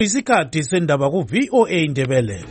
Isikhathi sendaba ku VOA Indebele.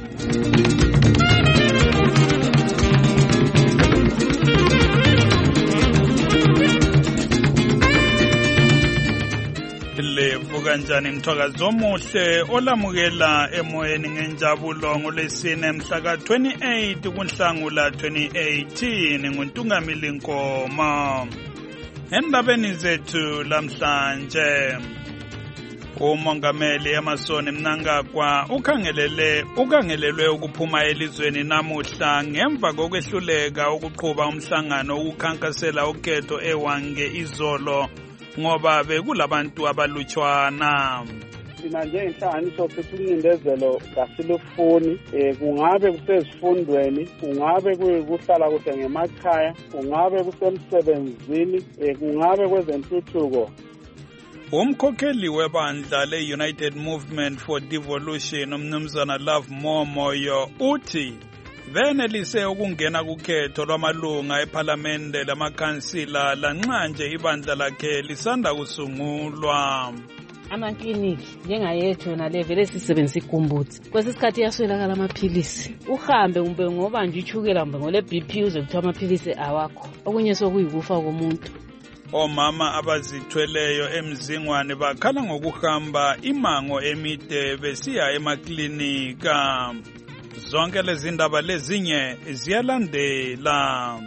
Levuka njani mthwakazi omuhle olamukela emoyeni ngenjabulo ngolesine mhla ka 28 kuNhlangula 2018 nguNtungamili Nkoma. Endabeni zethu lamhlanje umongameli Emmerson Mnangagwa ukhangelelwe ukuphuma elizweni namuhla ngemva kokwehluleka ukuqhuba umhlangano ukukhankasela ukhetho eWange izolo ngoba bekulabantu abalutshwana. Thina njengenhlanganiso sesincindezelo kasilufuni kungabe kusezifundweni, kungabe kuyikuhlala kuhle ngemakhaya, kungabe kusemsebenzini, kungabe kwezentuthuko. Umkhokheli webandla le-United Movement for Devolution umnumzana Love Momoyo uthi benelise ukungena kukhetho lwamalunga ephalamende lamakhansila lanxa nje ibandla lakhe lisanda kusungulwa. Amakliniki njengayethu nale vele sisebenzisa igumbuthi kwesisikhathi yaswelakala amaphilisi uhambe kumbe ngoba nje ichukela kumbe ngole BP uze kuthiwa amaphilisi awakho okunye sokuyikufa komuntu. Omama abazithweleyo emzingwane bakhala ngokuhamba imango emide besiya emaklinika. Zonke lezi ndaba lezinye ziyalandela.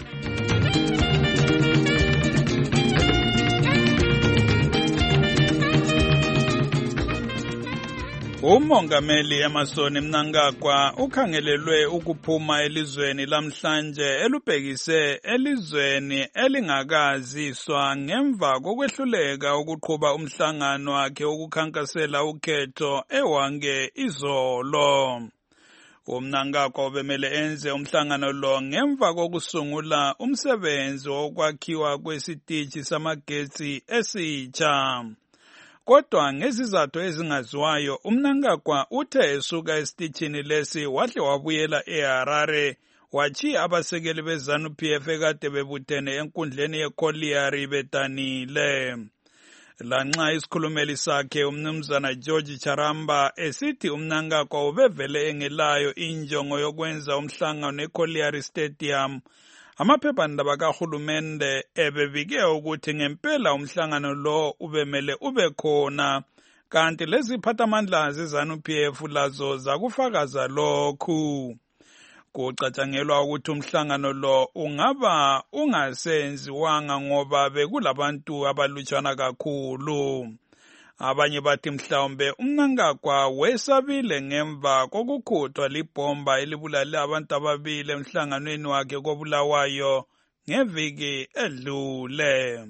Umongameli Emmerson Mnangagwa ukhangelelwe ukuphuma elizweni lamhlanje elubhekise elizweni elingakaziswa ngemva kokwehluleka ukuqhuba umhlangano wakhe ukukhankasela ukhetho eWange izolo. Umnangagwa ubemele enze umhlangano lo ngemva kokusungula umsebenzi wokwakhiwa kwesitishi samagetsi esitsha. Kodwa ngezizathu ezingaziwayo uMnangagwa uthe esuka esitishini lesi wahle wabuyela eHarare wachi abasekeli beZANU-PF ekade bebuthene enkundleni yeColliery bedanile. Lanxa isikhulumeli sakhe umnumzana George Charamba esithi uMnangagwa ubevele engelayo injongo yokwenza umhlangano eColliery Stadium, amaphephandaba kahulumende ebebike ukuthi ngempela umhlangano lo ubemele ube khona, kanti lezi phathamandla zeZANU-PF lazo zakufakaza lokhu. Kucatshangelwa ukuthi umhlangano lo ungaba ungasenziwanga ngoba bekulabantu abalutshwana kakhulu. Abanye bathi mhlawumbe uMnangagwa wesabile ngemva kokukhuthwa libhomba elibulale abantu ababili emhlanganweni wakhe koBulawayo ngeviki edlule.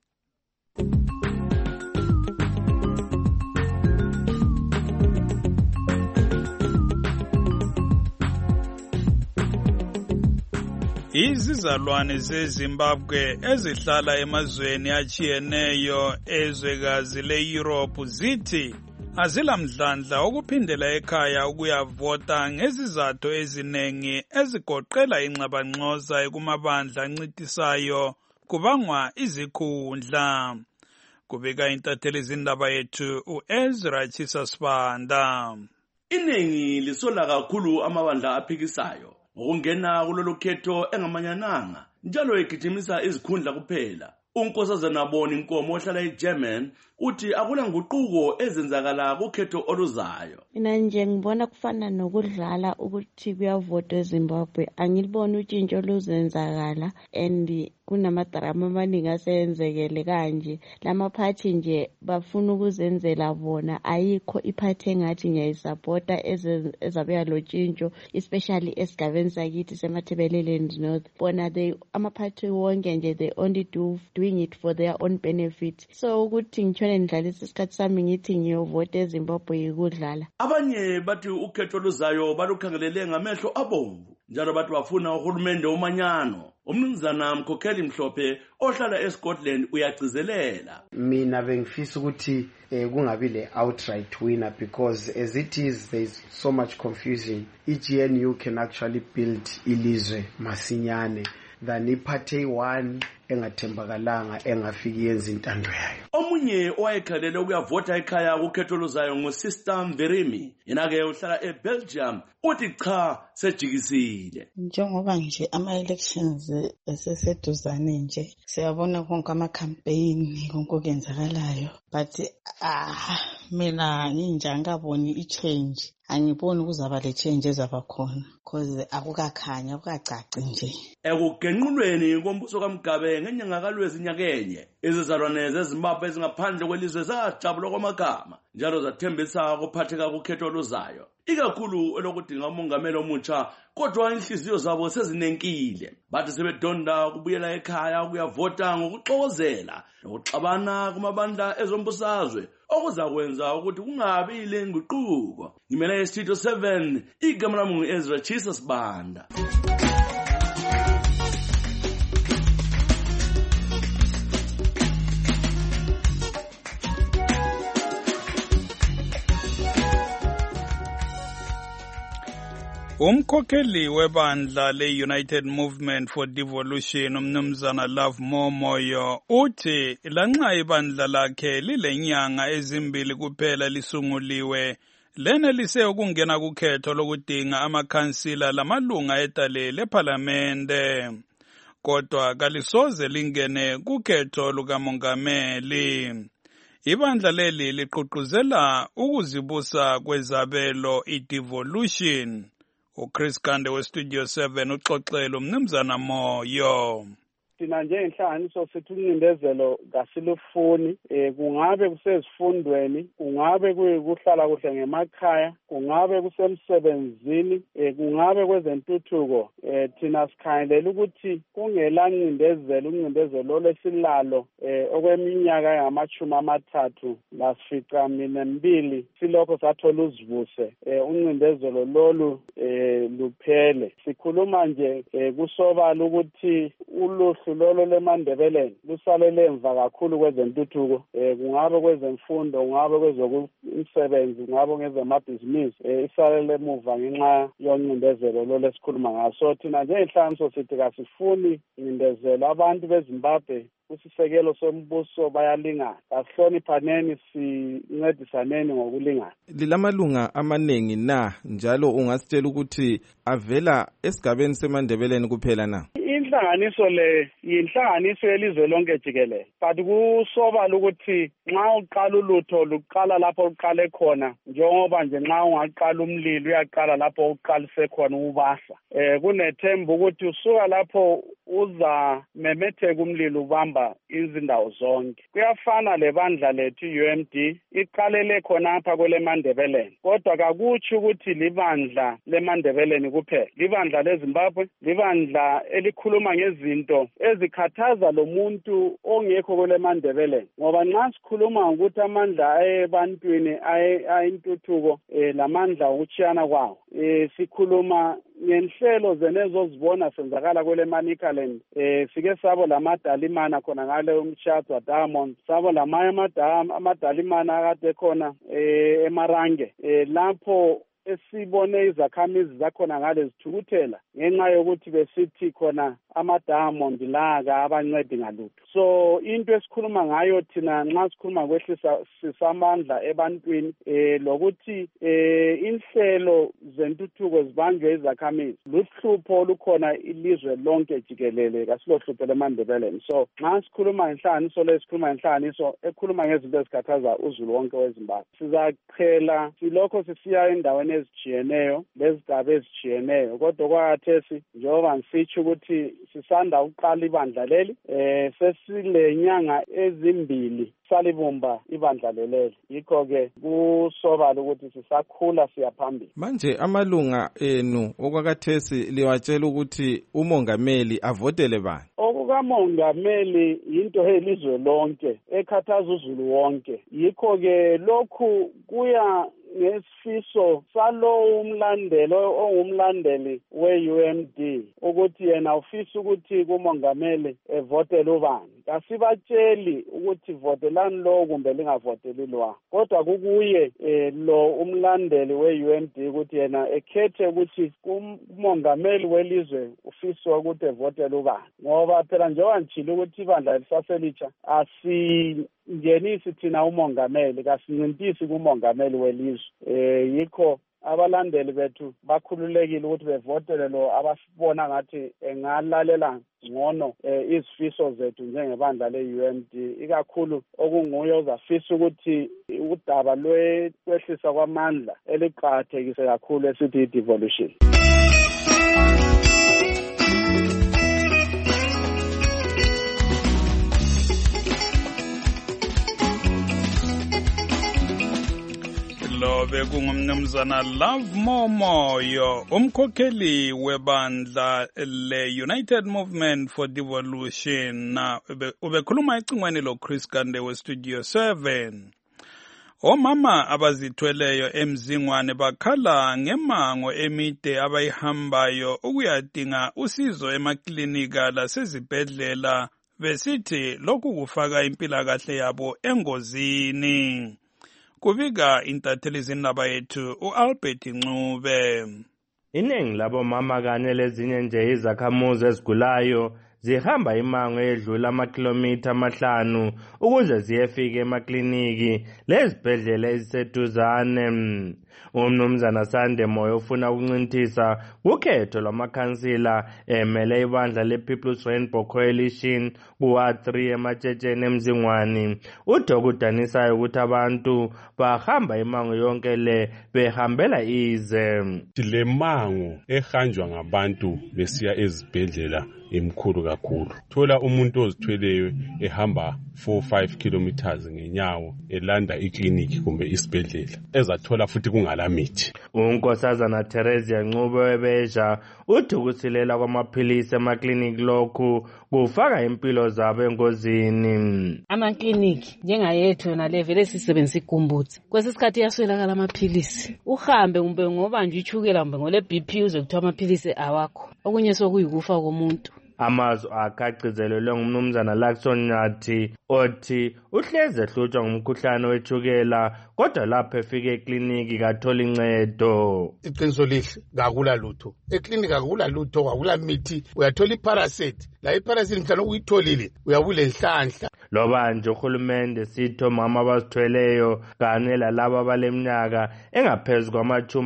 Izizalwane zeZimbabwe ezihlala emazweni achiyeneyo ezwekazi le-Europe zithi azilamdlandla okuphindela ekhaya ukuyavota ngezizathu ezinengi ezigoqela ingxabangxoza ekumabandla ancitisayo kubangwa izikhundla. Kubika intatheli zindaba yethu uEzra Chisasibanda. Iningi lisola kakhulu amabandla aphikisayo ukungena kulolu khetho engamanyananga njalo egijimisa izikhundla kuphela. uNkosazana Boni Nkomo ohlala eGerman uthi akula nguquko ezenzakala kukhetho oluzayo. Mina nje ngibona kufana nokudlala ukuthi kuyavotwa eZimbabwe. Angiliboni utshintsho oluzenzakala and kunamadrama amaningi asenzekele kanje. Lamaphathi nje bafuna ukuzenzela bona, ayikho iphathi engathi ngiyayisupporta ezabeya lo tshintsho, especially esigabeni sakithi seMathebeleland North. Bona amaphathi wonke nje they only doing it for their own benefit. So ukuthi ngitshone ndidlalisa isikhathi sami ngithi ngiyovota eZimbabwe yikudlala. Abanye bathi ukhetho luzayo balukhangelele ngamehlo abomvu, njalo bathi bafuna uhulumende omanyano. Umnumzana Mkhokheli Mhlophe ohlala eScotland uyagcizelela. Mina bengifisa ukuthi kungabi le outright winner, because as it is there is so much confusion. IGNU can actually build ilizwe masinyane than iphathi eyi-1 engathembakalanga engafiki yenza intando yayo. Omunye owayekhalele ukuyavota ekhaya kukhetho oluzayo nguSister Mverimi, yena-ke uhlala eBelgium, uthi cha sejikisile. Njengoba nje ama-elections eseseduzane nje siyabona konke ama-campaign konke okenzakalayo, but mina nginje angikaboni i-change, angiboni kuzaba le change ezaba khona because akukakhanya akukacaci nje. Ekugenqulweni kombuso kaMgabe ngenyanga kaLwezi nyakenye, izizalwane zeZimbabwe ezingaphandle kwelizwe zajabula kwamagama njalo zathembisa ukuphatheka kukhetho oluzayo, ikakhulu elokudinga umongameli omutsha, kodwa inhliziyo zabo sezinenkile. Bathi sebedonda ukubuyela ekhaya ukuyavota ngokuxokozela nokuxabana kumabandla ezombusazwe okuzakwenza ukuthi kungabi ile nguquko. Ngimela eStudio 7, igama lami ngu-Ezra Chisa Sibanda. Umkhokheli webandla le-United Movement for Devolution umnumzana Love Momoyo uthi lanxa ibandla lakhe lilenyanga ezimbili kuphela lisunguliwe, lenelise ukungena kukhetho lokudinga amakhansila lamalunga edale lephalamende, kodwa kalisoze lingene kukhetho lukamongameli. Ibandla leli liqhuqhuzela ukuzibusa kwezabelo i-devolution. uChris Kande weStudio 7 uxoxela umnumzana Moyo. Thina njengenhlanganiso sithi uncindezelo kasilufuni, kungabe kusezifundweni, kungabe kuhlala kuhle ngemakhaya, kungabe kusemsebenzini, kungabe kwezentuthuko. Thina sikhangelela ukuthi kungela ncindezelo, uncindezelo lesilalo okweminyaka engama-32 silokho sathola uzivuse, uncindezelo lolu luphele. Sikhuluma nje kusobala ukuthi uluhlu lolo leMandebeleni lusalele emva kakhulu kwezentuthuko, kungabe kwezemfundo, kungabe kwezokumsebenzi, kungabe ngezamabhizinisi, isalele emuva ngenxa yoncindezelo lolo esikhuluma ngaso. Thina njengenhlanganiso sithi kasifuni incindezelo. Abantu beZimbabwe kusisekelo sombuso bayalingana, asihloniphaneni, sincedisaneni ngokulingana. Lilamalunga amaningi na, njalo ungasitshela ukuthi avela esigabeni seMandebeleni kuphela na? Inhlanganiso le yinhlanganiso yelizwe lonke jikelele, but kusobala ukuthi nxa uqala ulutho luqala lapho uqale khona, njengoba nje nxa ungaqala umlilo uyaqala lapho uqalise khona ubasa. Kunethemba ukuthi usuka lapho uza memetheka umlilo ubamba izindawo zonke. Kuyafana lebandla lethu UMD iqalele khonapha kweleMandebeleni, kodwa kakutsho ukuthi libandla leMandebeleni kuphela. Libandla leZimbabwe, libandla elikhuluma ngezinto ezikhathaza lo muntu ongekho kweleMandebeleni, ngoba nxa sikhuluma ukuthi amandla ebantwini ayintuthuko lamandla ukuchiyana kwawo, sikhuluma ngenhlelo zenezo zibona senzakala kweleManicaland, sike sabo lamadalimana khona ngale umshado Diamond, sabo lamanye amadalimana akade khona eMarange, lapho esibone izakhamizi zakhona ngale zithukuthela ngenxa yokuthi besithi khona ama-Diamond laka abancedi ngalutho. So into esikhuluma ngayo thina nxa sikhuluma kwehlisa sisamandla ebantwini, lokuthi inhlelo zentuthuko zibanjwe izakhamizi luhlupho lukhona ilizwe lonke jikelele, kasilohlupho leMandebeleni. So nxa sikhuluma ngenhlanganiso lesikhuluma ngenhlanganiso ekhuluma ngezinto ezikhathaza uzulu wonke weZimbabwe. Sizaqhela silokho sisiya endaweni ezijiyeneyo lezigaba ezijiyeneyo, kodwa kwakhathesi njengoba ngisitsho ukuthi sisanda uqala ibandla leli, sesilenyanga ezimbili salibumba ibandla leli. Yikho-ke kusobala ukuthi sisakhula siyaphambili. Manje amalunga enu okwakhathesi liwatshela ukuthi umongameli avotele bani? Okukamongameli yinto elizwe lonke ekhathaza uzulu wonke. Yikho-ke lokhu kuya ngesifiso salo umlandelo ongumlandeli we-UMD ukuthi yena ufisa ukuthi kumongameli evotele ubani. asibatsheli ukuthi votelani lo kumbe lingavoteli lwa, kodwa kukuye lo umlandeli we-UND ukuthi yena ekhethe ukuthi umongameli welizwe ufisa ukuthi evotele ubani, ngoba phela njengoba ngitshilo ukuthi ibandla lisaselitsha asingenisi thina umongameli, kasincintisi kumongameli welizwe. Yikho abalandeli bethu bakhululekile ukuthi bevotele lo abasibona ngathi engalalela ngcono izifiso zethu njengebandla le-UND, ikakhulu okunguye ozafisa ukuthi udaba lwehlisa kwamandla eliqakathekise kakhulu esithi i-devolution. Lo bekungumnumzana Love Momoyo, umkhokheli webandla le-United Movement for Devolution. Ubekhuluma ecingweni lo Chris Kande we-Studio 7. Omama abazithweleyo emzingwane bakhala ngemango emide abayihambayo ukuyadinga usizo emaklinika lasezibhedlela, besithi lokhu kufaka impilakahle yabo engozini. Kubika intatheli zindaba yethu uAlbert Ncube. Iningi labo mama kanye lezinye nje izakhamuzi ezigulayo zihamba imango edlula amakhilomitha 5 ukuze ziyefika emakliniki lezibhedlela eziseduzane. Umnumzana Sande Moyo ufuna ukuncintisa ukhetho lwamakhansila emele ibandla le-People's Rainbow Coalition ku-3 ematshitsheni emzingwane. Udokudanisayo ukuthi abantu bahamba imango yonke le behambela ize. Le mango ehanjwa ngabantu besiya ezibhedlela imkhulu kakhulu. Thola umuntu ozithweleyo ehamba 4-5 kilometers ngenyawo elanda ikliniki kumbe isibhedlela ezathola futhi kungalamithi. Unkosazana Theresia Ncube webeja uthi ukusilela kwamaphilisi emakliniki lokhu kufaka impilo zabo engozini. Amakliniki njengayethu nale vele sisebenzisa igumbutsi. Kwesisikhathi yaswelakala amaphilisi. Uhambe kumbe ngoba nje ichukela kumbe ngole BP uze kuthiwa amaphilisi awakho. Okunye sokuyikufa komuntu. Amazwi akagcizelelwe ngumnumzana Lakson Nyathi othi uhleze ehlutshwa ngumkhuhlane wechukela kodwa lapho efike ekliniki kathola incedo. Iqiniso lihle akula lutho. Ekliniki akula lutho, akula mithi. Uyathola iparasite. La iparasite mhlawumbe uyitholile uyabule enhlanhla. Loba nje uhulumende sitho mama abazithweleyo kanye lalabo abaleminyaka engaphezulu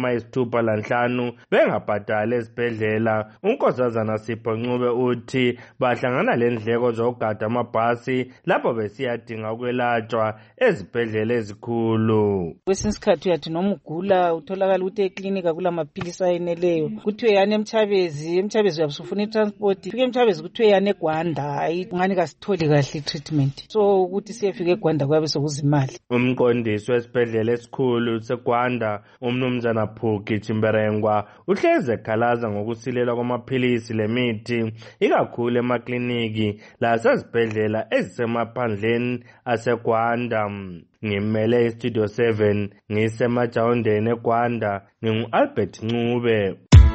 kwama-65 bengabhadali ezibhedlela. Unkosazana Sipho Ncube uthi bahlangana lendleko zokugada amabhasi lapho besiyadinga ukwelatshwa ezibhedlela ezikhulu. Kwesinye isikhathi uyathi noma ugula utholakala ukuthi eklinika kulamaphilisi ayeneleyo. Kuthiwe yana eMchabezi uyabusufuna itransport. Fike eMchabezi kuthiwe yana eGwanda, ngani kasitholi kahle treatment. So ukuthi siyefika eGwanda kwabe sokuzimali. Umqondisi wesibhedlela esikhulu seGwanda umnumzana Phuki Chimberengwa uhleze ekhalaza ngokusilela kwamaphilisi lemithi ikakhulu emakliniki lasezibhedlela ezisemaphandleni aseGwanda. Ngimele iStudio 7 ngisemajawundeni eGwanda ngingu-Albert Ncube.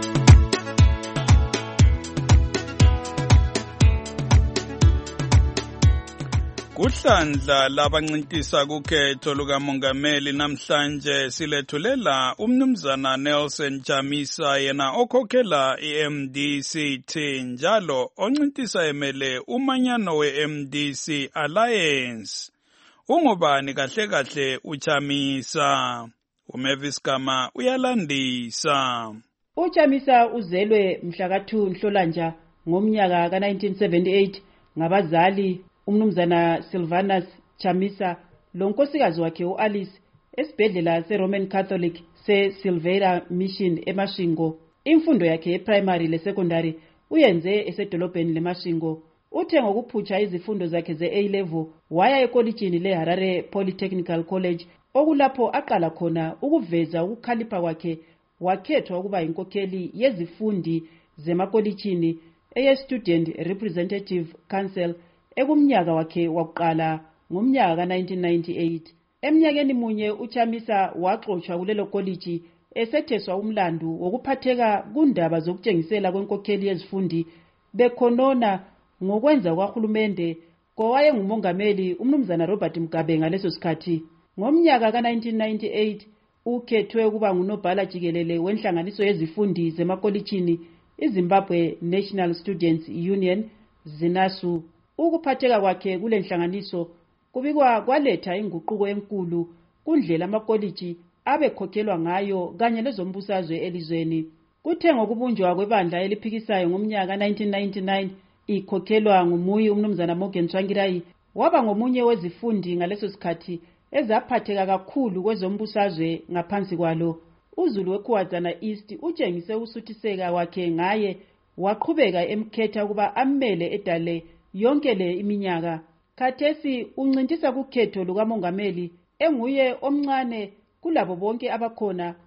Kuhlandla labancintisa kukhetho lukamongameli namhlanje silethulela umnumzana Nelson Chamisa yena okhokhela iMDC njalo oncintisa emele umanyano weMDC Alliance. Ungubani kahle kahle uChamisa? uMavis Gama uyalandisa. uChamisa uzelwe mhla ka-2 Nhlolanja ngomnyaka ka-1978 ngabazali umnumzana Sylvanus Chamisa lonkosikazi wakhe uAlice esibhedlela seRoman Catholic seSilvera Mission eMashingo. Imfundo yakhe eprimary lesecondary uyenze esedolobheni leMashingo. Uthe ngokuphutsha izifundo zakhe ze-A-level waya ekolitshini leHarare Polytechnical College okulapho aqala khona ukuveza ukukhalipha kwakhe. Wakhethwa ukuba inkokheli yezifundi zemakolitshini eye-Student Representative Council ekumnyaka wakhe wakuqala ngomnyaka ka-1998. Eminyakeni munye uChamisa waxoxwa kulelo koliji esetheswa umlandu wokuphatheka kundaba zokutshengisela kwenkokheli yezifundi bekhonona ngokwenza kwahulumende kowayengumongameli umnumzana Robert Mugabe ngaleso sikhathi. Ngomnyaka ka-1998 ukhethwe ukuba ngunobhala jikelele wenhlanganiso yezifundi zemakolitshini iZimbabwe National Students Union ZINASU. Ukuphatheka kwakhe kule nhlanganiso kubikwa kwaletha inguquko enkulu kundlela amakolitshi abekhokhelwa ngayo kanye lezombusazwe elizweni. Kuthe ngokubunjwa kwebandla eliphikisayo ngomnyaka 1999 ikhokhelwa ngumuyi umnumzana Morgan Tsvangirai, waba ngomunye wezifundi ngaleso sikhathi ezaphatheka kakhulu kwezombusazwe ngaphansi kwalo. uZulu weKhuwazana East utshengise usuthiseka wakhe ngaye, waqhubeka emkhetha kuba amele edale yonke le iminyaka. Khathesi uncintisa kukhetho lukamongameli enguye omncane kulabo bonke abakhona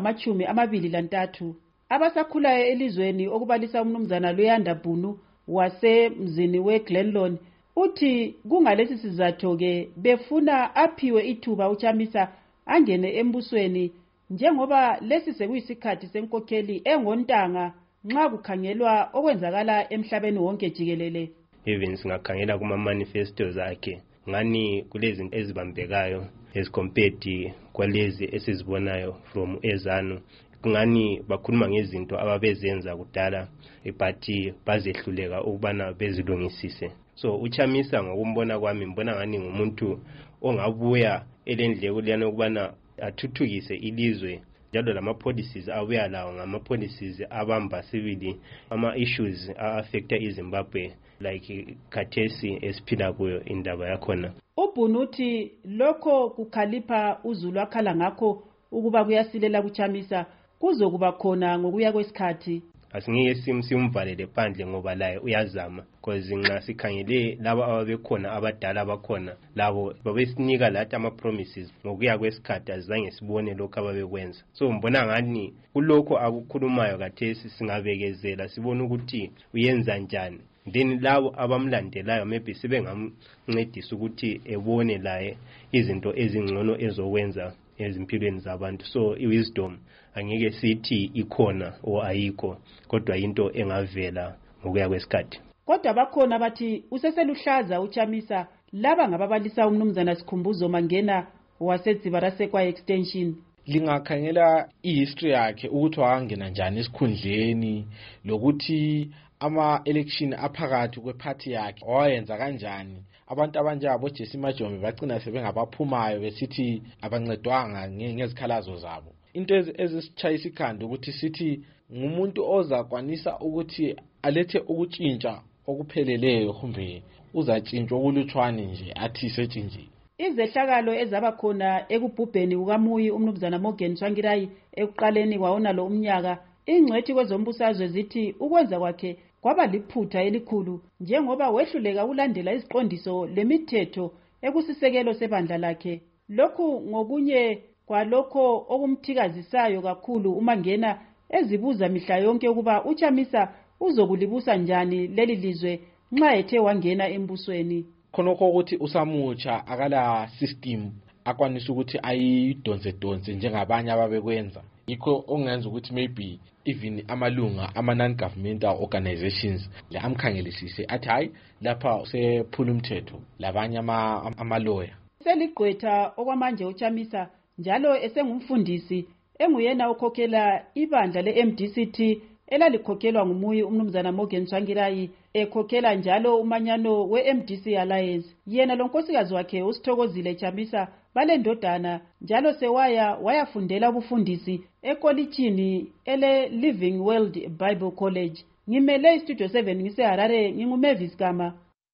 abangama-23 abasakhulayo elizweni, okubalisa umnumzana Luyanda Bunu wasemzini weGlenlon. Uthi kungalesi sizatho ke befuna aphiwe ithuba uChamisa angene embusweni, njengoba lesi sekuyisikhathi senkokheli engontanga nxa kukhangelwa okwenzakala emhlabeni wonke jikelele. Even singakhangela kuma manifestos akhe ngani kulezinto ezibambekayo as compared kwalezi esizibonayo from ezanu, ngani bakhuluma ngezinto ababezenza kudala but bazehluleka ukubana bezilungisise. So uChamisa ngokumbona kwami mbona ngani ngumuntu ongabuya elendleko liyana ukubana athuthukise ilizwe, njalo lama policies abuya lawo ngama policies abamba sibili ama issues affecta iZimbabwe like khathesi esiphila kuyo indaba yakhona. Ubunuthi lokho kukhalipha uZulu akhala ngakho ukuba kuyasilela kuChamisa kuzokuba khona ngokuya kwesikhathi. Asingeke simvalele phandle ngoba laye uyazama, because nxa sikhangele laba ababekhona abadala abakhona labo babesinika lathi ama promises ngokuya kwesikhathi azange sibone lokho ababekwenza. So mbona ngani kulokho akukhulumayo khathesi singabekezela sibone ukuthi uyenza njani, then labo abamlandelayo maybe sibengamncedisa ukuthi ebone laye izinto ezingcono ezokwenza ezimpilweni zabantu. So iwisdom angeke sithi ikhona o ayikho, kodwa into engavela ngokuya kwesikhathi. Kodwa bakhona bathi useseluhlaza uChamisa, laba ngababalisa umnumzana Sikhumbuzo Mangena waseDzibarasekwa extension. Lingakhangela ihistory yakhe ukuthi wangena njani esikhundleni, lokuthi ama-election aphakathi kweparty yakhe wayenza kanjani. Abantu abanjengabo Jesse Majombe bagcina sebengabaphumayo besithi abancedwanga ngezikhalazo zabo. Into ezisitshayisa ikhanda ukuthi sithi ngumuntu ozakwanisa ukuthi alethe ukutshintsha okupheleleyo, kumbe uzatshintshwa okulutshwane nje athi setshintshile. Izehlakalo ezaba khona ekubhubheni kukamuyi umnumzana Morgan Tsvangirai ekuqaleni kwawona lo umnyaka, ingcwethi kwezombusazwe zithi ukwenza kwakhe kwaba liphutha elikhulu, njengoba wehluleka ulandela iziqondiso lemithetho ekusisekelo sebandla lakhe. Lokhu ngokunye kwalokho okumthikazisayo kakhulu uMangena ezibuza mihla yonke ukuba uChamisa uzokulibusa njani leli lizwe nxa ethe wangena embusweni. Khonokho ukuthi usamutsha akala system akwanisa ukuthi ayidonse njengabanye ababekwenza. Yikho ongenza ukuthi maybe even amalunga ama-non-governmental organizations le amkhangelisise athi hayi lapha sephula umthetho labanye ama-lawyer. Seligqwetha okwamanje uChamisa njalo esengumfundisi, enguyena okhokhela ibandla le-MDCT elalikhokhelwa ngumuyi umnumzana Morgan Tsvangirai, ekhokhela njalo umanyano we-MDC Alliance. Yena lonkosikazi wakhe uSithokozile Chamisa balendodana, njalo wayafundela ubufundisi ekolitshini ele-Living World Bible College. Ngimele iStudio 7 ngiseHarare, nginguMavis Gama.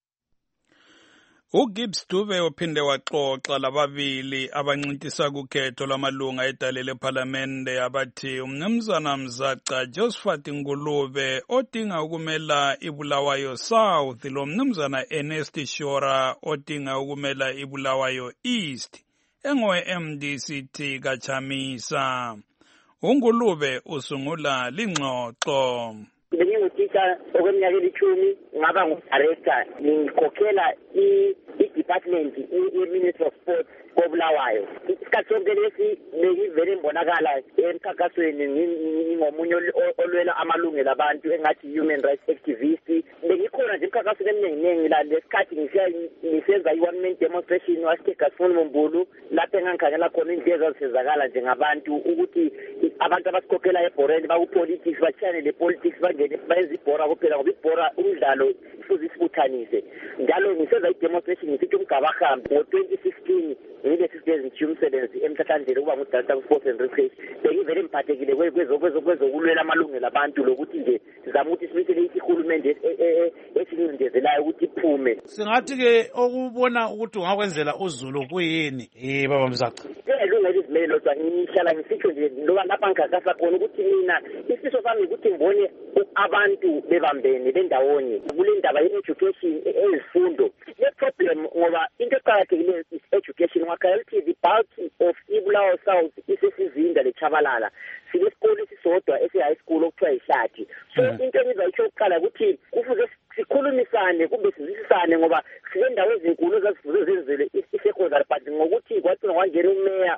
uGibbs Dube uphinde waxoxa lababili abancintisa kukhetho lwamalunga edale lephalamende abathi umnumzana Mzaca Josephat Ngulube odinga ukumela iBulawayo South lo mnumzana Ernest Shora odinga ukumela iBulawayo East engowe-MDCT kaChamisa. uNgulube usungula lingxoxo. Bengingutitsha okweminyaka 10 ngaba ngudirector ngikhokhela i-department i-Ministry of Sports koBulawayo. Isikhathi sonke lesi bengivele ngibonakala emkhankasweni ngomunye olwela amalungelo abantu engathi human rights activist. Bengikhona nje emkhankasweni eminingi la lesikhathi ngisenza i-one man demonstration waseGasifuni Mbulu lapho engangikhangela khona indlela ezisizakala njengabantu ukuthi abantu abasikhokhela eBhoreni bakupolitics bachane le-politics bangene bayenza ibhora kuphela ngoba ibhora umdlalo futhi sibuthanise. Njalo ngisenza i-demonstration ngisithi umgabahambi ngo-2016 ngilesi sibezi nje umsebenzi emhlanhlandlela ukuba ngudata ku-sports and recreation. Bengivele ngiphathekile kwezokulwela amalungelo abantu lokuthi nje sizama ukuthi simisele ihulumende esincindezelayo ukuthi iphume. Singathi-ke okubona ukuthi ungakwenzela uZulu kuyini baba Mzaca? Lungela izimelo ngihlala ngisitsho nje loba lapha ngikhankasa khona ukuthi mina isifiso sami ukuthi ngibone abantu bebambene bendawonye kule ndaba ye-education ezifundo. Le problem ngoba into eqakathekileyo is education. Ngakhalela the bulk of iBulawayo South isesizinda leChabalala. Sinesikole esisodwa ese-high school okuthiwa yihlathi. So into engizayisho ukuqala ukuthi kufuze sikhulumisane kumbe sizwisisane ngoba silendawo ezinkulu ezazifuze zenzele i-secondary but ngokuthi kwagcina kwangena umeya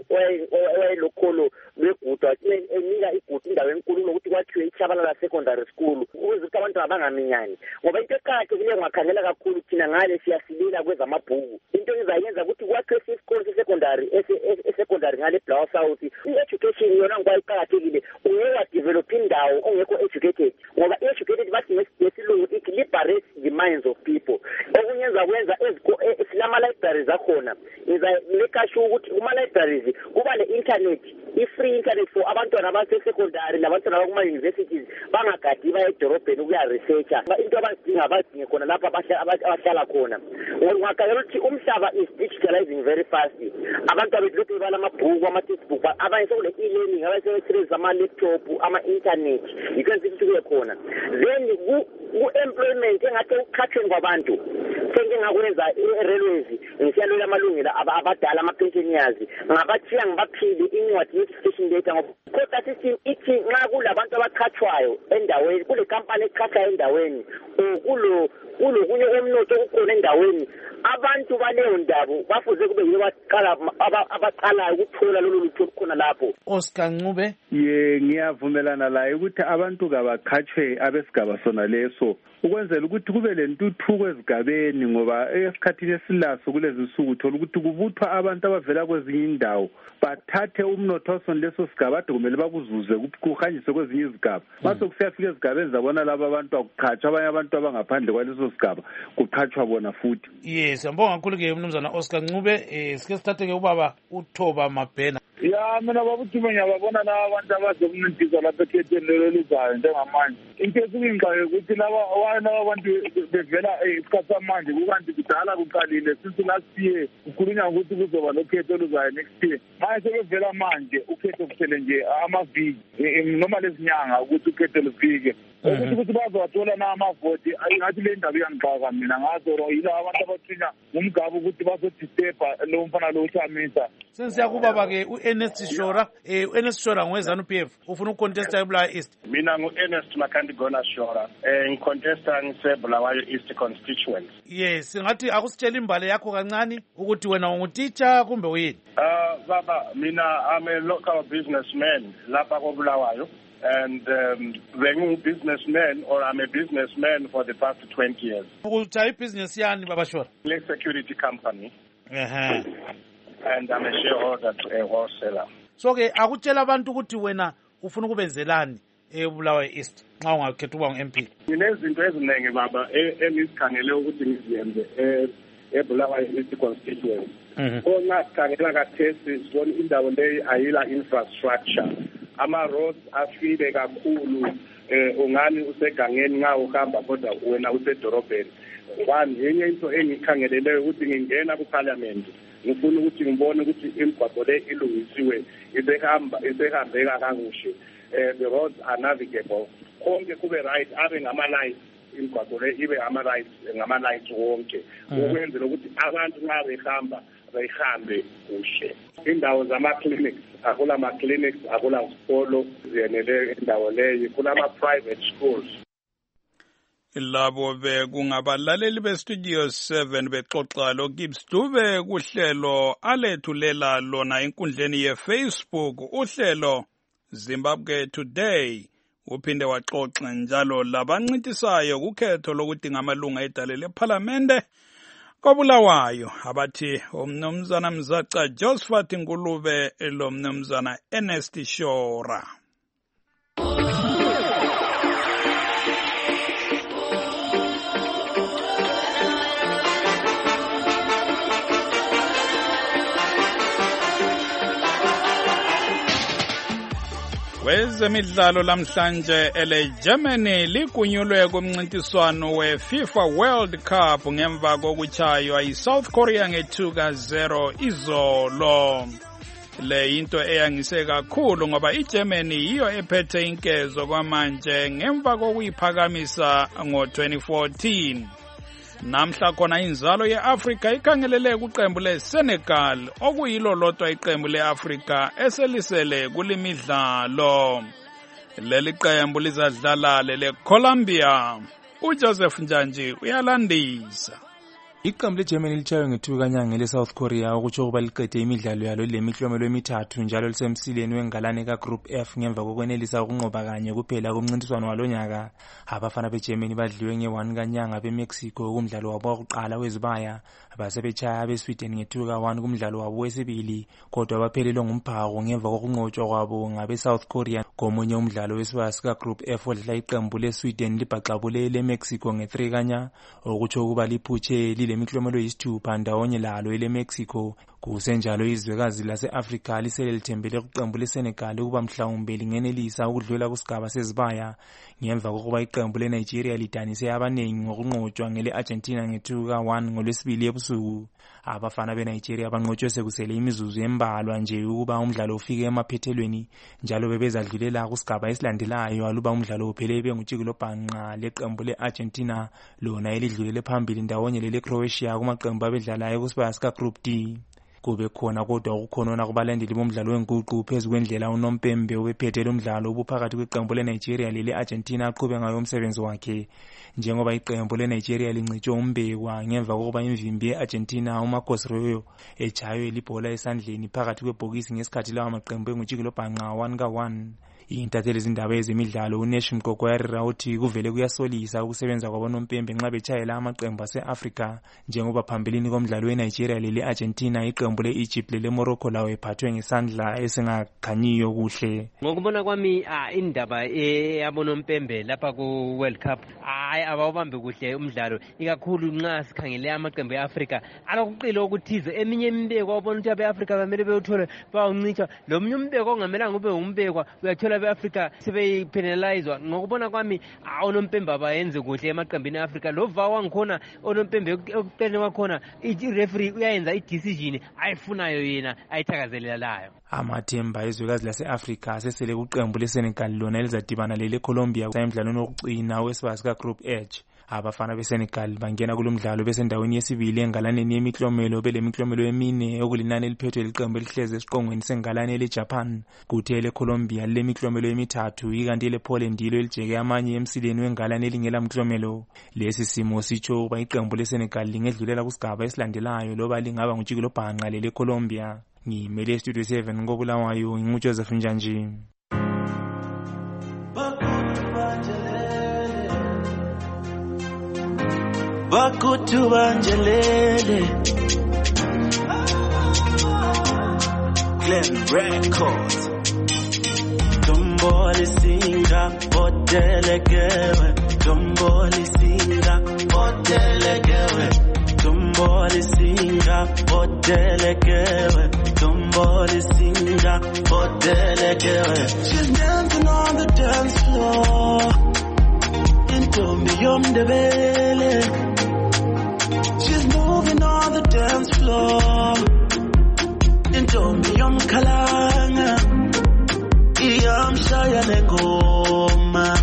owayelokholo lwegudu enika igudu indawo enkulu lokuthi kwakhiwe iChabalala secondary school ukuze ukuthi abantwana bangaminyani. Ngoba into eqakathekileyo ngakhangela kakhulu thina ngale siyasilila kwezamabhuku. Into engizayenza ukuthi kwakhiwe isikole se-secondary e-secondary ngale eBulawayo South. I-education yona ngoba iqakathekile ungeke wadevelop indawo ongekho educated ngoba i-educated bathi ngesilungu it liberates the minds of people. Okunye ngizakwenza silama-libraries akhona ngizameka sure ukuthi kuma-libraries kuba ne-internet i-free internet for abantwana abase-secondary labantwana bakuma-universities bangagadi baye edorobheni ukuya researcha into abazidinga badinge khona lapho abahlala khona. Ngakhalela ukuthi umhlaba is digitalizing very fast. Abantu abedlokhu bebala amabhuku ama-textbook abanye sekule e-learning abanye sebesebenzisa ama-laptop ama-internet yikwenza ukuthi kuye khona. Then ku-employment engathi ukuqhathweni kwabantu senge ngakwenza i-railways ngisiyalwela amalungelo abadala ama-pensioners ngabathiya ngibaphile incwadi ye-station data ngoba quota system ithi nxa kulabantu abaqhathwayo endaweni kule kampani eqhathwayo endaweni kulokunye komnotho okukhona endaweni abantu baleyo ndabo bafuze kube yibo abaqalayo ukuthola lolu lutho olukhona lapho. Oscar Ncube. Ngiyavumelana laye ukuthi abantu kabaqhatshwe abesigaba sona leso ukwenzela ukuthi kube lentuthuko ezigabeni ngoba esikhathini esilaso kulezi nsuku uthola ukuthi kubuthwa abantu abavela kwezinye indawo bathathe umnotho osona leso sigaba ade kumele bakuzuze kuhanjiswe kwezinye izigaba. Mase kusiyafika ezigabeni zabona laba abantu akuqhatshwa abanye abantu abangaphandle kwaleso sigaba kuqhatshwa bona futhi. Yes, ngibonga kakhulu-ke umnumzana Oscar Ncube. Sike sithathe-ke ubaba uThoba Mabhena. Ya mina babuthime ngiyababona laba abantu abazokuncintiswa lapha ekhethweni lelo elizayo njengamanje. Into esingingqayo ukuthi laba abantu bevela isikhathi samanje kukanti kudala kuqalile since last year kukhulunywa ukuthi kuzoba lokhetho oluzayo next year. Manje sebevela manje ukhetho kuphele nje amaviki noma lezinyanga ukuthi ukhetho lufike. Ukuthi bazowathola na amavoti ayingathi le ndaba iyangixaka mina ngazo yila abantu abathinya ngumgaba ukuthi bazodisturba lo mfana lo uShamisa. Sensiyakubaba-ke u-Ernest Shora. U-Ernest Shora ngowezanu-PF ufuna ukucontesta eBulawayo East. Mina ngu-Ernest Makhandigona Shora ngicontesta ngisebulawayo East constituency. Yes, ngathi akusitshela imbali yakho kancane ukuthi wena ungutitsha kumbe uyini? Baba mina I'm a local businessman lapha koBulawayo. And being a businessman, or I'm a businessman for the past 20 years. What type of business yani, Baba Shora? A security company. And I'm a shareholder to a wholesaler. So, okay, akutshela abantu ukuthi wena ufuna ukubenzelani eBulawayo East nxa ungakhetha ukuba ngu-MP. Nginezinto eziningi baba engizikhangele ukuthi ngiziyenze eBulawayo East constituency. Ongakhangela kathesi sibona indawo leyi ayila infrastructure. Ama-roads afile kakhulu ungani usegangeni nxa uhamba kodwa wena usedorobheni. Yenye into engikhangeleleyo ukuthi ngingena kuParliament ngifuna ukuthi ngibone ukuthi imigwaqo le ilungisiwe isehambeka kakuhle. The roads are navigable. Konke kube right abe ngama-lights imigwaqo le ibe ngama-lights wonke ukwenzela ukuthi abantu nxa behamba behambe kuhle. Indawo zama-clinics akula ma-clinics akula sikolo ziyenele indawo leyo kulama-private schools. labo bekungabalaleli bestudio 7 bexoxa lo Gibbs Dube kuhlelo alethulela lona enkundleni yeFacebook uhlelo Zimbabwe Today. Uphinde waxoxa njalo labancintisayo kukhetho lokudinga amalunga edale lePhalamende koBulawayo abathi umnumzana Mzaca Josephat Ngulube lo mnumzana Ernest Shora. Wezemidlalo lamhlanje Germany ligunyulwe kumncintiswano weFIFA World Cup ngemva kokuchaywa iSouth Korea nge2-0 izolo. Le into eyangise kakhulu ngoba iGermany yiyo ephethe inkezo kwamanje ngemva kokuyiphakamisa ngo2014. Namhla khona inzalo yeAfrika ikhangelele kuqembu leSenegal okuyilo lodwa iqembu leAfrika eselisele kulimidlalo. Leli qembu lizadlala leColombia. uJoseph Njanji uyalandisa. Iqembu leGermany litshaywe nge2-0 leSouth Korea okutsho ukuba liqede imidlalo yalo lemiklomelo emithathu njalo lisemsileni wengalane kaGroup F ngemva kokwenelisa ukunqoba kanye kuphela kumncintiswano walonyaka. Abafana beGermany badliwe nge1 kanyanga beMexico kumdlalo wabo wokuqala wezibaya basebetshaya abeSweden nge2-1 kumdlalo wabo wesibili kodwa baphelelwe ngumphako ngemva kokunqotshwa kwabo ngabeSouth Korea komunye umdlalo wesibaya sikaGroup F odlala iqembu leSweden libhaxabule leMexico nge3 kanya okutsho ukuba liphutshe lemiklomelo yisithupha ndawonye lalo leMexico. Kusenjalo izwekazi lase-Afrika lisele lithembele kuqembu leSenegal ukuba mhlawumbe lingenelisa ukudlula kusigaba sezibaya ngemva kokuba iqembu leNigeria lidanise abanengi ngokunqotshwa ngele-Argentina nge2-1 ngolwesibili ebusuku. Abafana beNigeria banqotshwe sekusele imizuzu embalwa nje ukuba umdlalo ufike emaphethelweni njalo bebezadlulela kusigaba esilandelayo aluba umdlalo uphele bengujikelo bhanqa leqembu leArgentina lona elidlulele phambili ndawonye leCroatia kumaqembu abedlalayo kusibaya sikaGroup D. Kube khona kodwa ukukhonona kubalandeli bomdlalo wenguqu phezu kwendlela uNompembe obephethe umdlalo obuphakathi kweqembu leNigeria lele-Argentina aqhube ngayo umsebenzi wakhe njengoba iqembu leNigeria lincitshwe umbekwa ngemva kokuba imvimbi yeArgentina uMarcos echaywe libhola esandleni phakathi kwebhokisi ngesikhathi lawo maqembu engujikelo bhanqa 1-1. Intatheli izindaba ezemidlalo uNesh Mgogwari uthi kuvele kuyasolisa ukusebenza kwaboNompembe nxa betshayela amaqembu ase-Afrika njengoba phambilini komdlalo weNigeria lele-Argentina iqembu le-Egypt lele-Morocco lawo ephathwe ngesandla esingakhanyiyo kuhle. Ngokubona kwami indaba yaboNompembe lapha ku-World Cup abawubambe kuhle umdlalo ikakhulu nxa sikhangele amaqembu e-Afrika alokuqila okuthize eminye imbeko wabona ukuthi abe-Afrika bamele bewuthole bawuncitsha lo mnye umbeko ongamelanga ube umbekwa uyathola beAfrika sebeyipenalizwa. Ngokubona kwami oNompembe abayenze kuhle emaqembini eAfrika lo vawa ngikhona oNompembe ekuqeleni kwakhona i-referee uyayenza i-decision ayifunayo yena ayithakazelelayo. Amathemba ezwekazi lase-Afrika asesele kuqembu leSenegal lona elizadibana leColombia emdlalweni wokucina wesibaya sikaGroup H. Abafana beSenegal bangena kulomdlalo besendaweni yesibili engalaneni yemiklomelo belemiklomelo emine okulinani eliphethwe liqembu elihleze esiqongweni sengalane leJapan. Kuthe leColombia lemiklomelo emithathu ikanti lePoland yilo elijeke amanye emsileni wengalane elingela miklomelo. Lesi simo sitsho ukuba iqembu leSenegal lingedlulela kusigaba esilandelayo loba lingaba ngujikelo bhanqa leColombia. Ngimele Studio 7 ngoBulawayo nginguJoseph Njanji. Bakutu banjelele Glen Records Domboli singa Bodelegewe Domboli singa Bodelegewe Domboli singa Bodelegewe Domboli singa Bodelegewe She's dancing on the dance floor Intombi yomdebele She's moving on the dance floor Intombi yomkhalanga Iyamshaya lengoma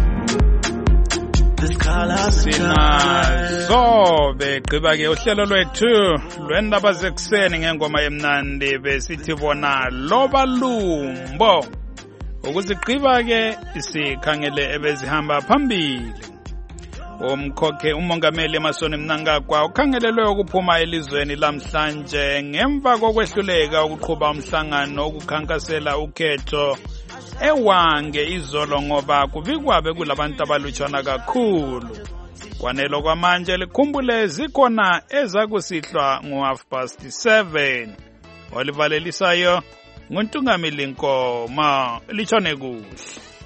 Sinazo begqiba ke uhlelo lwethu lwendaba zekuseni ngengoma emnandi besithi bona loba lumbo ukuzigqiba ke sikhangele ebezihamba phambili. umongameli Emmerson Mnangagwa ukhangelelwe ukuphuma elizweni lamhlanje ngemva kokwehluleka ukuqhuba umhlangano ukukhankasela ukhetho ewange izolo ngoba kuvikwabe kulabantu abalutshwana kakhulu. Kwanelo kwamanje likhumbule zikhona ezakusihlwa ngo7:30. Olivalelisayo nguNtungamili Nkoma, litshone kuhle.